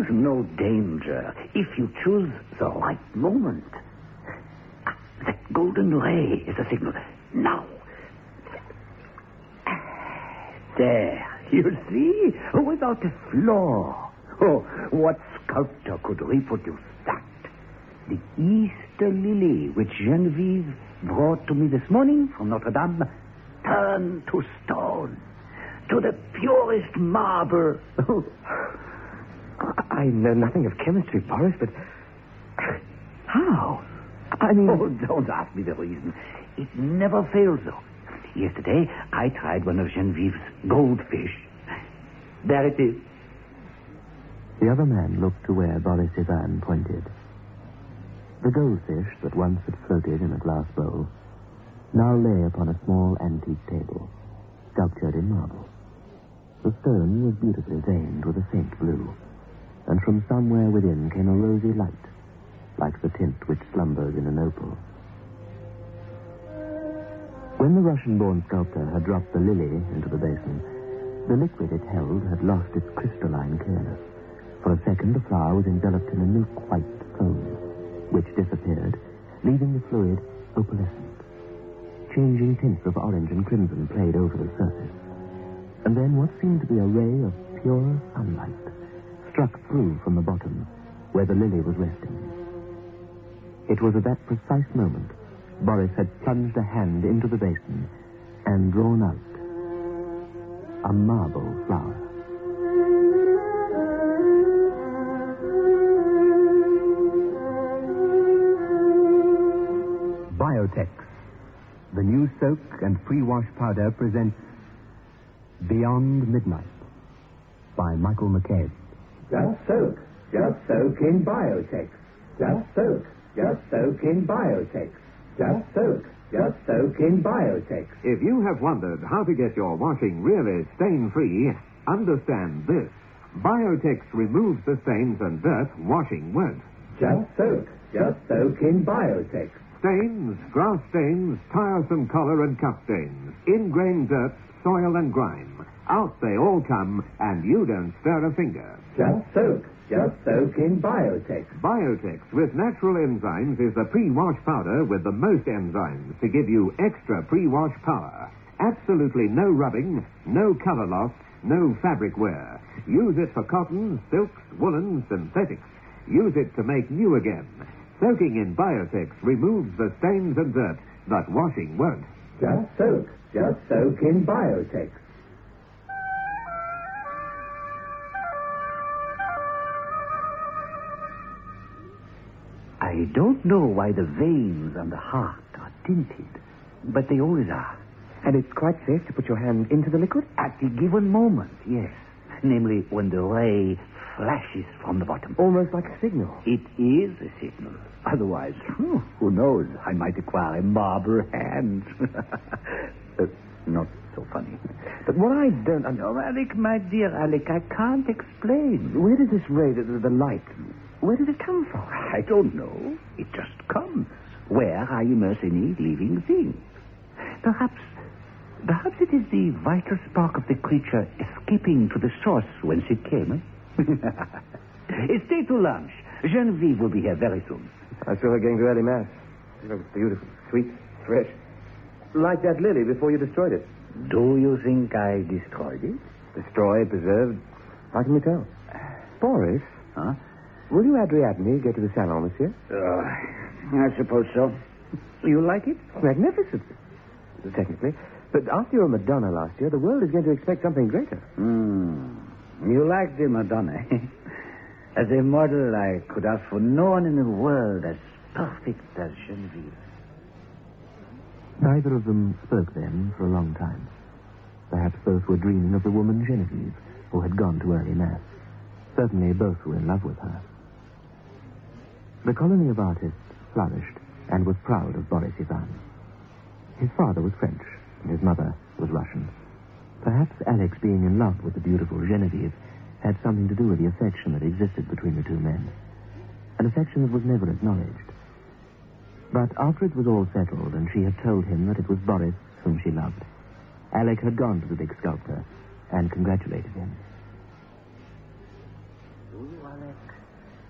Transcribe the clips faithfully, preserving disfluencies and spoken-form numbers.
no danger if you choose the right moment. That golden ray is a signal. Now. There, you see? Without a flaw. Oh, what sculptor could reproduce that? The Easter lily which Genevieve brought to me this morning from Notre Dame turned to stone, to the purest marble. I know nothing of chemistry, Boris, but how? I mean... Oh, don't ask me the reason. It never fails, though. Yesterday, I tried one of Genevieve's goldfish. There it is. The other man looked to where Boris Ivan pointed. The goldfish that once had floated in a glass bowl now lay upon a small antique table, sculptured in marble. The stone was beautifully veined with a faint blue, and from somewhere within came a rosy light, like the tint which slumbers in an opal. When the Russian-born sculptor had dropped the lily into the basin, the liquid it held had lost its crystalline clearness. For a second, the flower was enveloped in a milk-white foam, which disappeared, leaving the fluid opalescent. Changing tints of orange and crimson played over the surface. And then what seemed to be a ray of pure sunlight struck through from the bottom, where the lily was resting. It was at that precise moment Boris had plunged a hand into the basin and drawn out a marble flower. Biotex, the new soak and pre-wash powder, presents Beyond Midnight by Michael McCabe. Just soak, just soak in Biotex. Just soak, just soak in Biotex. Just soak, just soak in Biotex. If you have wondered how to get your washing really stain-free, understand this. Biotex removes the stains and dirt washing won't. Just soak, just soak in Biotex. Stains, grass stains, tiresome collar and cup stains, ingrained dirt, soil and grime. Out they all come, and you don't stir a finger. Just soak, just soak in Biotex. Biotex with natural enzymes is the pre-wash powder with the most enzymes to give you extra pre-wash power. Absolutely no rubbing, no color loss, no fabric wear. Use it for cottons, silks, woolens, synthetics. Use it to make new again. Soaking in Biotex removes the stains and dirt, but washing won't. Just soak, just soak in Biotex. I don't know why the veins on the heart are tinted, but they always are. And it's quite safe to put your hand into the liquid? At the given moment, yes. Namely, when the ray flashes from the bottom. Almost like a signal. It is a signal. Otherwise, hmm, who knows, I might acquire a marble hand. uh, not so funny. But what I don't... Un- no, Alec, my dear Alec, I can't explain. Where does this ray, the, the light, where did it come from? I don't know. It just comes. Where I immerse any living thing. Perhaps... Perhaps it is the vital spark of the creature escaping to the source whence it came, eh? Stay to lunch. Genevieve will be here very soon. I saw her going to early mass. It was beautiful, sweet, fresh. Like that lily before you destroyed it. Do you think I destroyed it? Destroyed, preserved. How can you tell? Boris? Huh? Will you Adriatne get to the salon, monsieur? Uh, I suppose so. You like it? Magnificent. Technically. But after your Madonna last year, the world is going to expect something greater. Hmm. You like the Madonna, eh? As a model, I could ask for no one in the world as perfect as Genevieve. Neither of them spoke then for a long time. Perhaps both were dreaming of the woman Genevieve, who had gone to early mass. Certainly both were in love with her. The colony of artists flourished and was proud of Boris Ivan. His father was French, and his mother was Russian. Perhaps Alex being in love with the beautiful Genevieve had something to do with the affection that existed between the two men. An affection that was never acknowledged. But after it was all settled and she had told him that it was Boris whom she loved, Alec had gone to the big sculptor and congratulated him. Do you, Alec?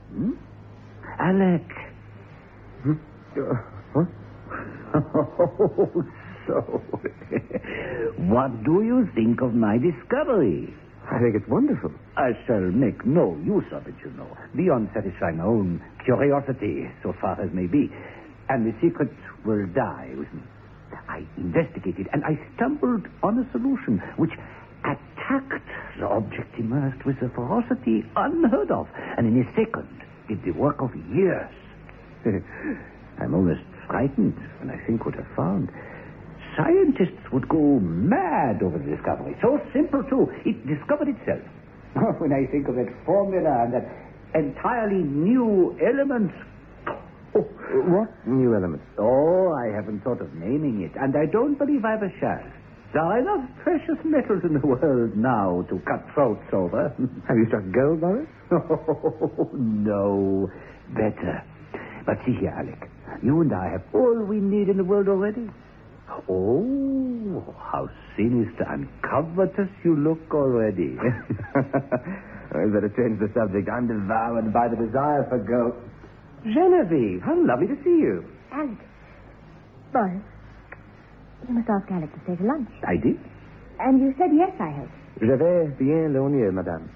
Hmm? Alec. Hmm? Uh, what? Oh, so. What do you think of my discovery? I think it's wonderful. I shall make no use of it, you know, beyond satisfying my own curiosity, so far as may be. And the secret will die with me. I investigated, and I stumbled on a solution which attacked the object immersed with a ferocity unheard of, and in a second did the work of years. I'm almost frightened when I think what I've found. Scientists would go mad over the discovery. So simple, too. It discovered itself. When I think of that formula and that entirely new element... Oh, what new element? Oh, I haven't thought of naming it, and I don't believe I ever shall. There are enough precious metals in the world now to cut throats over. Have you struck gold, Boris? Oh, no. Better. But see here, Alec. You and I have all we need in the world already. Oh, how sinister and covetous you look already. I better change the subject. I'm devoured by the desire for gold. Genevieve, how lovely to see you. Alec. Boris, you must ask Alec to stay to lunch. I did. And you said yes, I hope. Je vais bien l'honneur, madame.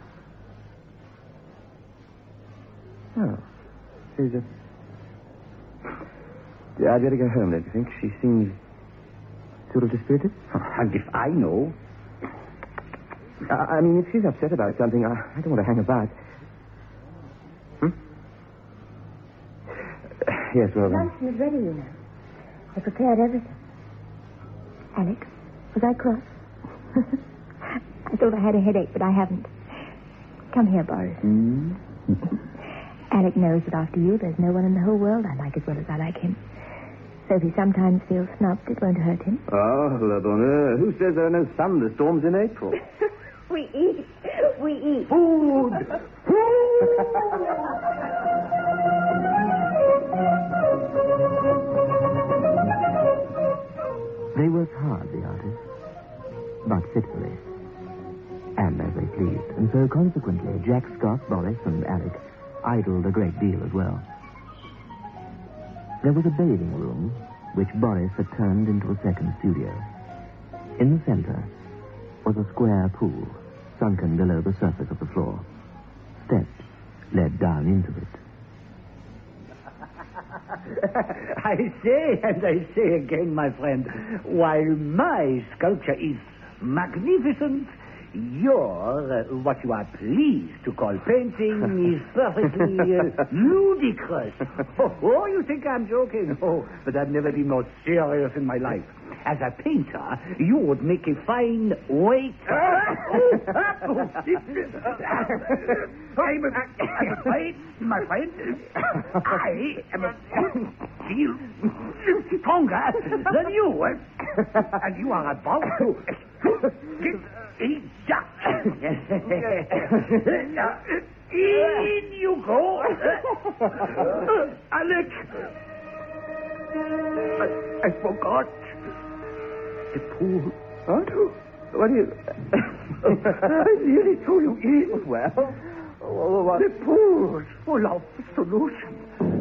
Oh, she's a... I'd better go home, don't you think? She seems sort of dispirited. And if I know... I, I mean, if she's upset about something, I, I don't want to hang about. Hmm? Yes, well... Luncheon is ready, you know. I prepared everything. Alec, was I cross? I thought I had a headache, but I haven't. Come here, Boris. Mm? Alec knows that after you, there's no one in the whole world I like as well as I like him. So if he sometimes feels snubbed, it won't hurt him. Oh, la bonheur. Who says there are no thunderstorms in April? We eat. We eat. Food! They worked hard, the artists, but fitfully, and as they pleased. And so, consequently, Jack Scott, Boris, and Alec idled a great deal as well. There was a bathing room, which Boris had turned into a second studio. In the center was a square pool, sunken below the surface of the floor. Steps led down into it. I say, and I say again, my friend, while my sculpture is magnificent, your, uh, what you are pleased to call painting, is perfectly uh, ludicrous. Oh, oh, you think I'm joking? Oh, but I've never been more serious in my life. As a painter, you would make a fine waiter. I'm afraid, my friend, I am a feel stronger than you. And you are about to get a duck. In you go. Alec. I, I forgot. The pool. What? What do you... I nearly threw you in. Well, oh, what? The pool's full of solution.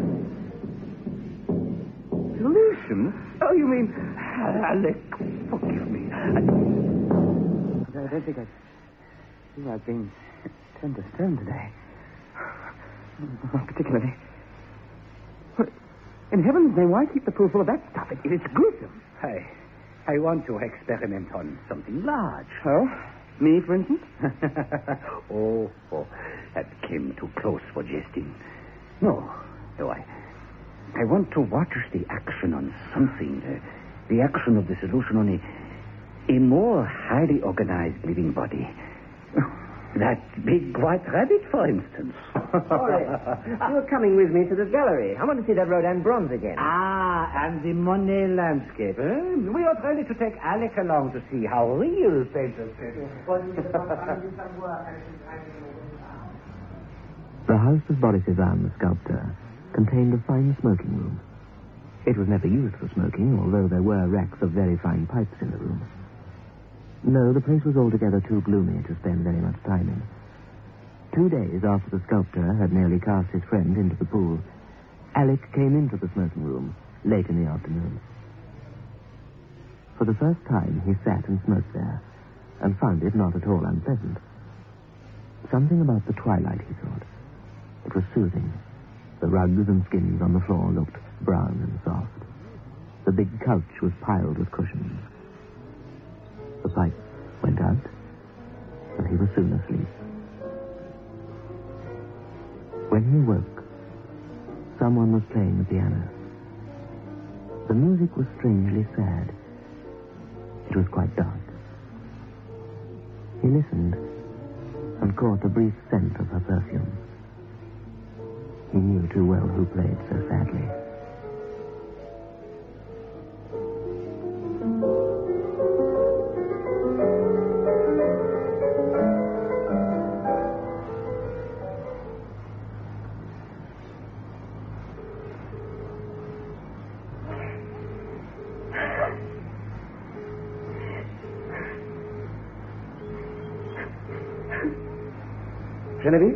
Solution? Oh, you mean... Alec, forgive me. I... I don't think I... I think I've been turned to stone today. Not particularly. What? In heaven's name, why keep the pool full of that stuff? It, it's gruesome. I... I want to experiment on something large. Oh? Me, for instance? oh, oh, that came too close for jesting. No, no, I... I want to watch the action on something. Uh, the action of the solution on a, a more highly organized living body. That big white rabbit, for instance. Boris, you were coming with me to the gallery. I want to see that Rodin bronze again. Ah, and the Monet landscape. Eh? We ought really to take Alec along to see how real painters paint. The house of Boris Ivan, the sculptor, contained a fine smoking room. It was never used for smoking, although there were racks of very fine pipes in the room. No, the place was altogether too gloomy to spend very much time in. Two days after the sculptor had nearly cast his friend into the pool, Alec came into the smoking room late in the afternoon. For the first time, he sat and smoked there, and found it not at all unpleasant. Something about the twilight, he thought. It was soothing. The rugs and skins on the floor looked brown and soft. The big couch was piled with cushions. The pipe went out, and he was soon asleep. When he woke, someone was playing the piano. The music was strangely sad. It was quite dark. He listened and caught a brief scent of her perfume. He knew too well who played so sadly. Genevieve?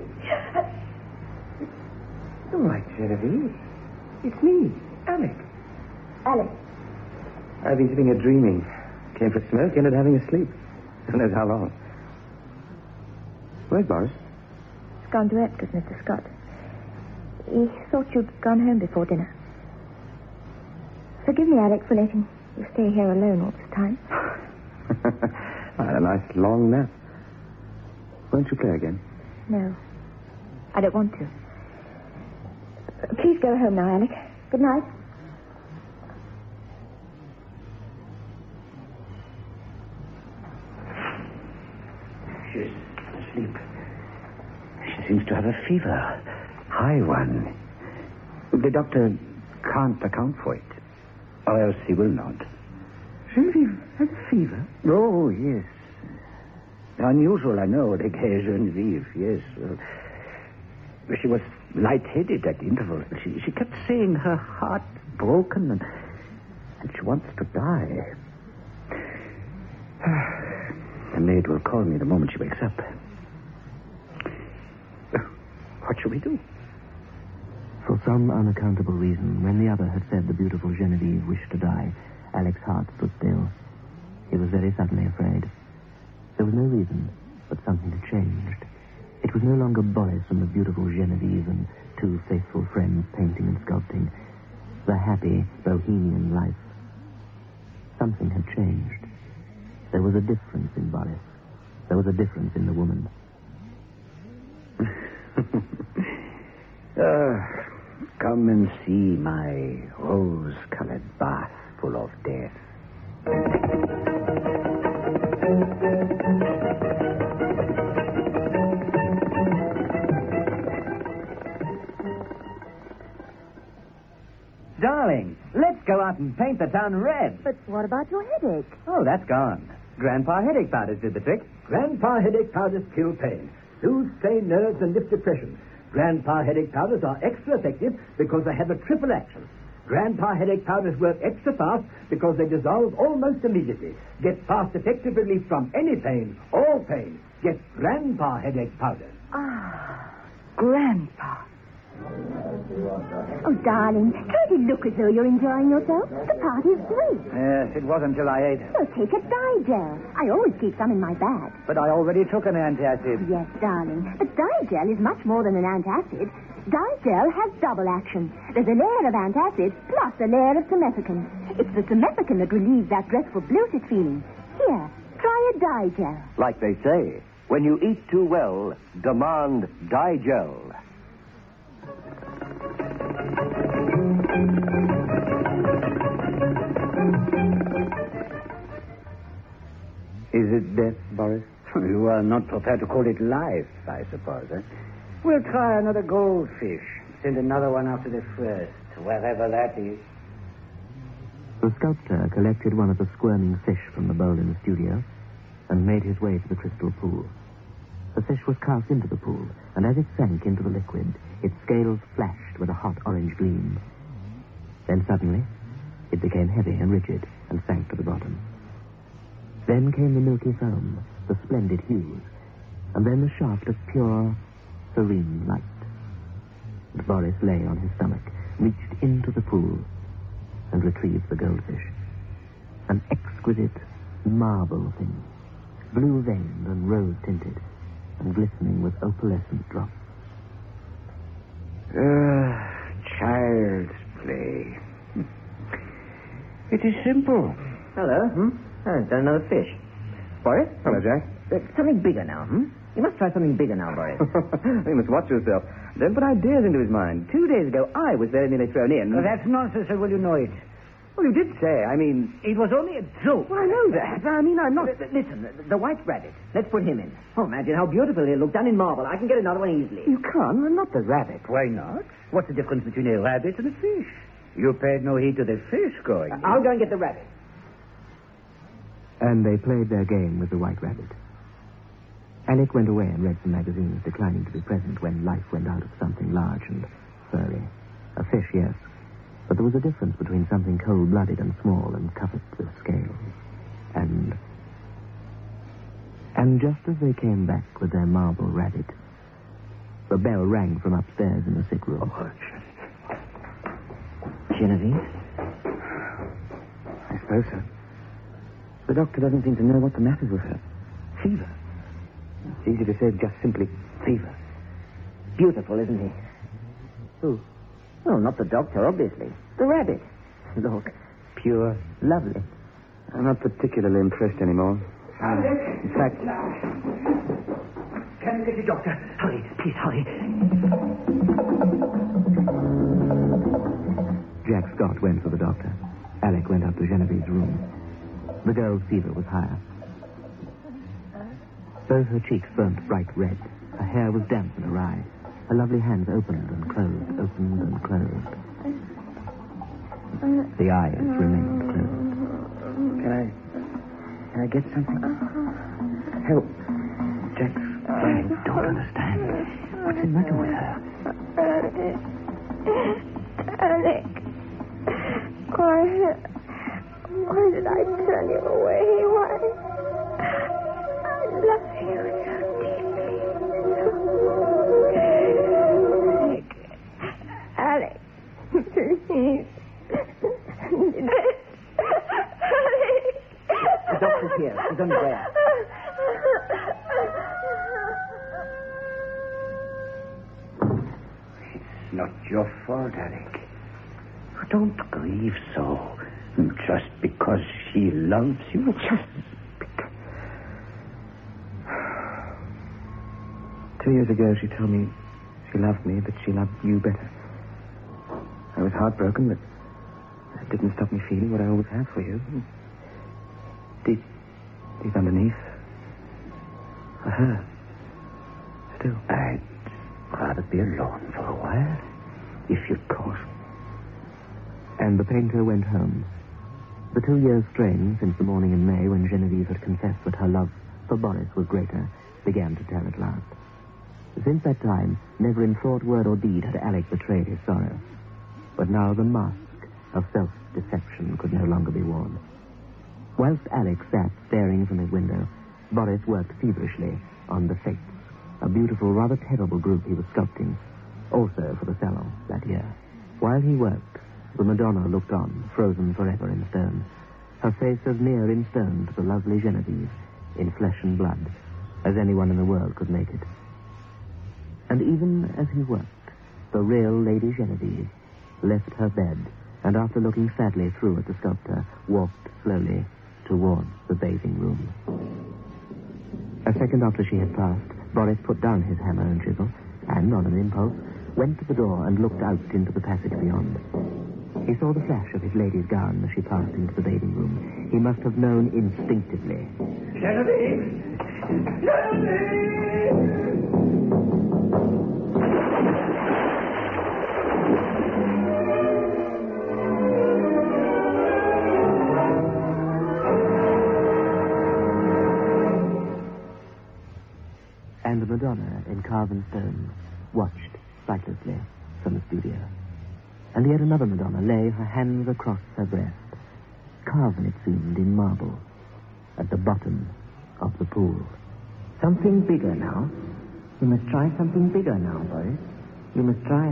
All right, Genevieve. It's me, Alec. Alec. I've been sitting here dreaming. Came for a smoke, ended having a sleep. Who knows how long. Where's Boris? He's gone to Epcot, Mister Scott. He thought you'd gone home before dinner. Forgive me, Alec, for letting you stay here alone all this time. I had a nice long nap. Won't you play again? No. I don't want to. Please go home now, Alec. Good night. She's asleep. She seems to have a fever. High one. The doctor can't account for it. Or else he will not. Genevieve has a fever? Oh, yes. Unusual, I know, the gay Genevieve, yes. Well, she was lightheaded at intervals. She, she kept saying her heart broken and, and she wants to die. The maid will call me the moment she wakes up. What shall we do? For some unaccountable reason, when the other had said the beautiful Genevieve wished to die, Alec's heart stood still. He was very suddenly afraid. There was no reason, but something had changed. It was no longer Boris and the beautiful Genevieve and two faithful friends painting and sculpting. The happy, bohemian life. Something had changed. There was a difference in Boris. There was a difference in the woman. uh, come and see my rose-colored bath full of death. Darling, let's go out and paint the town red. But what about your headache? Oh, that's gone. Grandpa Headache Powders did the trick. Grandpa Headache Powders kill pain, soothe strained nerves, and lift depression. Grandpa Headache Powders are extra effective because they have a triple action. Grandpa Headache Powders work extra fast because they dissolve almost immediately. Get fast, effective relief from any pain, all pain. Get Grandpa Headache Powders. Ah, Grandpa. Oh, darling, can't it look as though you're enjoying yourself? The party's great. Yes, it was until I ate. Well, take a Digel. I always keep some in my bag. But I already took an antacid. Yes, darling. But Digel is much more than an antacid. Digel has double action. There's a layer of antacid plus a layer of simethicone. It's the simethicone that relieves that dreadful bloated feeling. Here, try a Digel. Like they say, when you eat too well, demand Digel. Is it death, Boris? You are not prepared to call it life, I suppose, eh? We'll try another goldfish. Send another one after the first, wherever that is. The sculptor collected one of the squirming fish from the bowl in the studio and made his way to the crystal pool. The fish was cast into the pool, and as it sank into the liquid, its scales flashed with a hot orange gleam. Then suddenly, it became heavy and rigid and sank to the bottom. Then came the milky foam, the splendid hues, and then the shaft of pure, serene light. And Boris lay on his stomach, reached into the pool, and retrieved the goldfish. An exquisite marble thing, blue-veined and rose-tinted, and glistening with opalescent drops. Ah, child's play. It is simple. Hello. Hmm? Oh, done another fish. Boris? Hello, Jack. Uh, something bigger now, hmm? You must try something bigger now, Boris. You must watch yourself. Don't put ideas into his mind. Two days ago, I was very nearly thrown in. Well, that's nonsense, or will you know it? Well, you did say. I mean... It was only a joke. Well, I know that. I mean, I'm not... Uh, listen, the, the white rabbit. Let's put him in. Oh, imagine how beautiful he'll look done in marble. I can get another one easily. You can't. Well, not the rabbit. Why not? What's the difference between a rabbit and a fish? You paid no heed to the fish going. Uh, I'll go and get the rabbit. And they played their game with the white rabbit. Alec went away and read some magazines, declining to be present when life went out of something large and furry. A fish, yes. But there was a difference between something cold-blooded and small and covered with scales. And... And just as they came back with their marble rabbit, the bell rang from upstairs in the sick room. Oh, Genevieve? I suppose so. The doctor doesn't seem to know what the matter with her. Fever. It's easy to say just simply fever. Beautiful, isn't he? Who? Well, not the doctor, obviously. The rabbit. Look, pure, lovely. I'm not particularly impressed anymore. Uh, in fact... Can you get the doctor? Hurry, please hurry. Jack Scott went for the doctor. Alec went up to Genevieve's room. The girl's fever was higher. Both her cheeks burnt bright red. Her hair was damp and awry. Her lovely hands opened and closed, opened and closed. The eyes remained closed. Can I... Can I get something? Help. Jack. I don't understand. What's the matter with her? Alec. Why... Why did I turn you away? Why... I love you so deeply. Alec. Alec. Please. The doctor's here. He's on the way. It's not your fault, Alec. Don't grieve so. Just because she loves you. Just because. Two years ago, she told me she loved me, but she loved you better. I was heartbroken, but that didn't stop me feeling what I always have for you. Deep, deep underneath, for her. Still. I'd rather be alone for a while, if you could. And the painter went home. The two years' strain since the morning in May when Genevieve had confessed that her love for Boris was greater began to tell at last. Since that time, never in thought, word, or deed had Alec betrayed his sorrow. But now the mask of self-deception could no longer be worn. Whilst Alec sat staring from his window, Boris worked feverishly on the Fates, a beautiful, rather terrible group he was sculpting, also for the Salon that year. While he worked, the Madonna looked on, frozen forever in stone, her face as near in stone to the lovely Genevieve, in flesh and blood, as anyone in the world could make it. And even as he worked, the real Lady Genevieve left her bed, and after looking sadly through at the sculptor, walked slowly towards the bathing room. A second after she had passed, Boris put down his hammer and chisel, and, on an impulse, went to the door and looked out into the passage beyond. He saw the flash of his lady's gown as she passed into the bathing room. He must have known instinctively. Genevieve! Genevieve! And the Madonna, in carven stone, watched sightlessly from the studio. And yet another Madonna lay, her hands across her breast, carven, it seemed, in marble, at the bottom of the pool. Something bigger now. You must try something bigger now, Boris. You must try...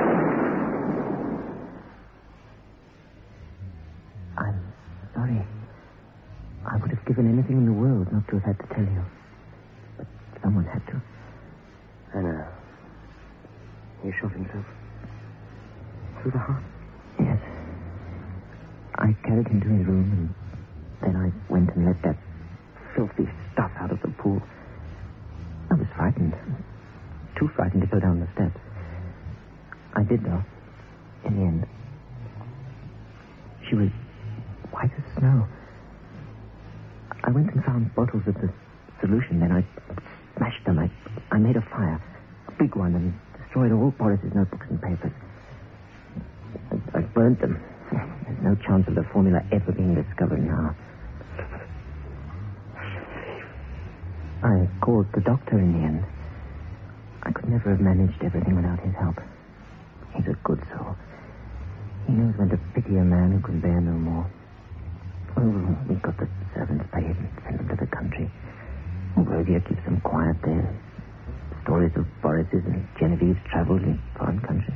I'm sorry. I would have given anything in the world not to have had to tell you. But someone had to. I know. He shot himself. Through the heart? Yes. I carried him to his room, and then I went and let that filthy stuff out of the pool. I was frightened. Too frightened to go down the steps. I did, though. In the end. She was white as snow. I went and found bottles of the solution. Then I smashed them. I, I made a fire. A big one, and destroyed all Boris's notebooks and papers. I, I burnt them. There's no chance of the formula ever being discovered now. I called the doctor in the end. I could never have managed everything without his help. He's a good soul. He knows when to pity a man who can bear no more. Oh, we got the servants paid and sent them to the country. Rhodia keeps them quiet there. Stories of Boris's and Genevieve's travels in foreign countries.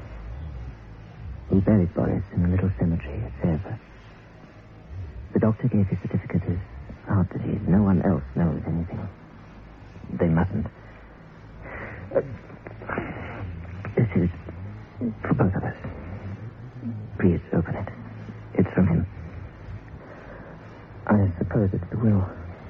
We buried Boris in a little cemetery at Sèvres. The doctor gave his certificate as heart disease. No one else knows anything. They mustn't. Uh, this is for both of us. Please open it. It's from him. I suppose it's the will.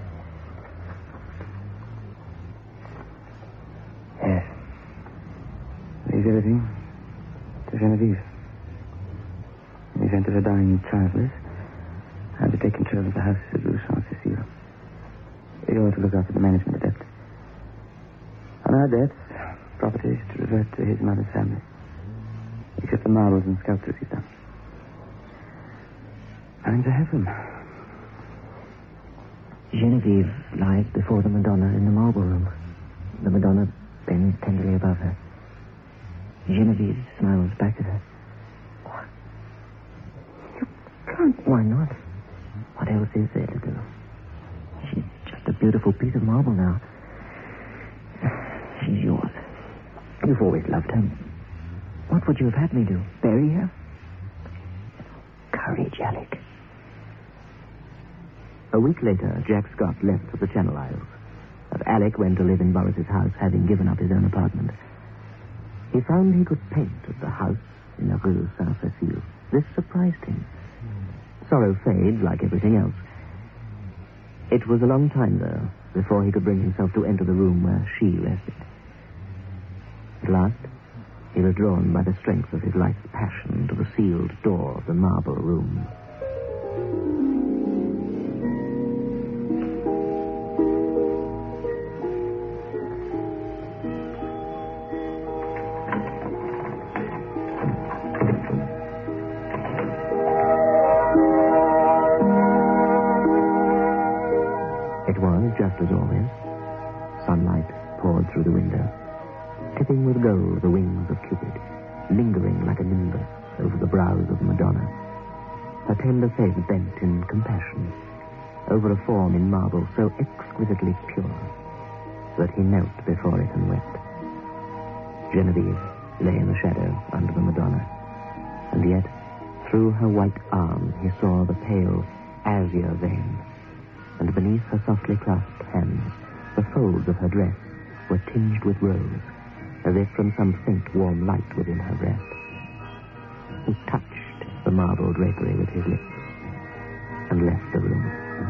Yes. Leaves everything to Genevieve. In the event of her dying childless, I'm to take control of the house at Rue Saint-Cécile. You're to look after the management of debts. On our debts, property is to revert to his mother's family. Except the marbles and sculptures he's done. I'm to have them. Genevieve lies before the Madonna in the marble room. The Madonna bends tenderly above her. Genevieve smiles back at her. What? You can't. Why not? What else is there to do? She's just a beautiful piece of marble now. She's yours. You've always loved her. What would you have had me do? Bury her? Courage, Alec. A week later, Jack Scott left for the Channel Isles. But Alec went to live in Boris's house, having given up his own apartment. He found he could paint at the house in the Rue Saint-Cécile. This surprised him. Sorrow fades like everything else. It was a long time, though, before he could bring himself to enter the room where she rested. At last, he was drawn by the strength of his life's passion to the sealed door of the marble room. It was, just as always, sunlight poured through the window, tipping with gold the wings of Cupid, lingering like a nimbus over the brows of Madonna, her tender face bent in compassion over a form in marble so exquisitely pure that he knelt before it and wept. Genevieve lay in the shadow under the Madonna, and yet, through her white arm, he saw the pale azure vein, and beneath her softly clasped hands, the folds of her dress were tinged with rose, as if from some faint warm light within her breast. He touched the marble drapery with his lips and left the room.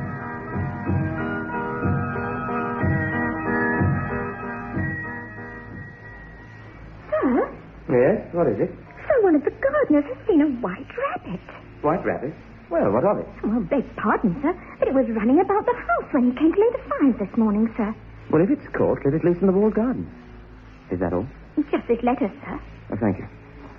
Sir? Yes? What is it? Sir, one of the gardeners has seen a white rabbit. White rabbit? Well, what of it? Well, beg pardon, sir, but it was running about the house when he came to lay the fires this morning, sir. Well, if it's caught, let it loose in the walled garden. Is that all? Just this letter, sir. Oh, thank you.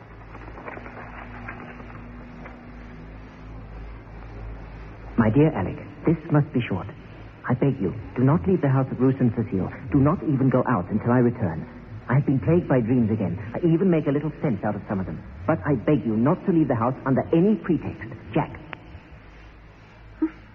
My dear Alec, this must be short. I beg you, do not leave the house at Rue Saint-Cécile. Do not even go out until I return. I have been plagued by dreams again. I even make a little sense out of some of them. But I beg you not to leave the house under any pretext. Jack.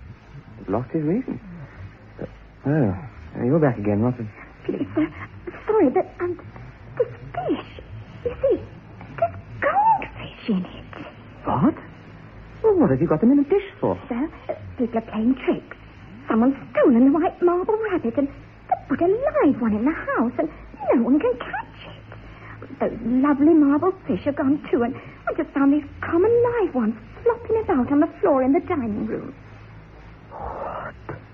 Lost his reason. Oh, you're back again, Watson. Please, sir, sorry sorry, but um, this fish, you see, there's goldfish in it. What? Well, what have you got them in a dish for? So, uh, people are playing tricks. Someone's stolen the white marble rabbit and they put a live one in the house and no one can catch it. Those lovely marble fish are gone too, and I just found these common live ones flopping about on the floor in the dining room. What?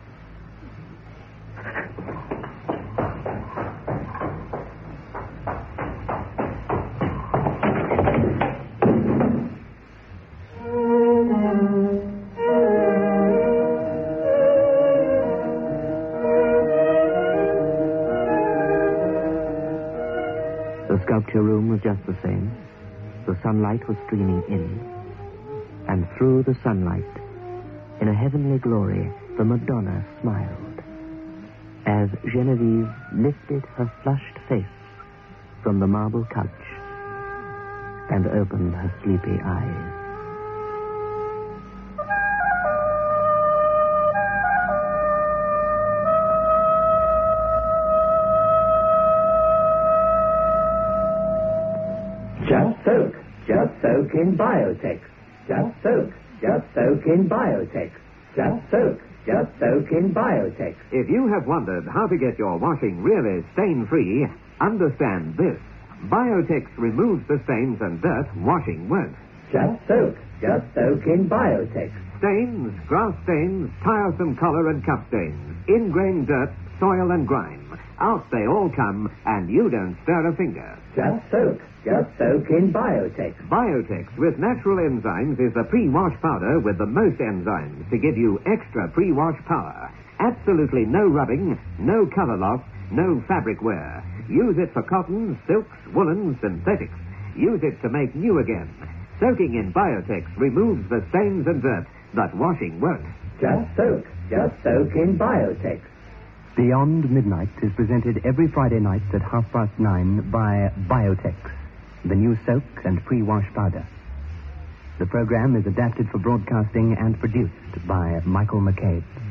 The sculpture room was just the same. The sunlight was streaming in. And through the sunlight, in a heavenly glory, the Madonna smiled as Genevieve lifted her flushed face from the marble couch and opened her sleepy eyes. Just soak. Just soak in Biotex. Just soak. Just soak in Biotex. Just soak. Just soak in Biotex. If you have wondered how to get your washing really stain-free, understand this. Biotex removes the stains and dirt washing won't. Just soak. Just soak in Biotex. Stains, grass stains, tiresome collar and cup stains, ingrained dirt, soil and grime. Out they all come, and you don't stir a finger. Just soak. Just soak in Biotex. Biotex with natural enzymes is the pre-wash powder with the most enzymes to give you extra pre-wash power. Absolutely no rubbing, no color loss, no fabric wear. Use it for cottons, silks, woolens, synthetics. Use it to make new again. Soaking in Biotex removes the stains and dirt, but washing won't. Just soak. Just soak in Biotex. Beyond Midnight is presented every Friday night at half past nine by Biotex, the new soak and pre-wash powder. The program is adapted for broadcasting and produced by Michael McCabe.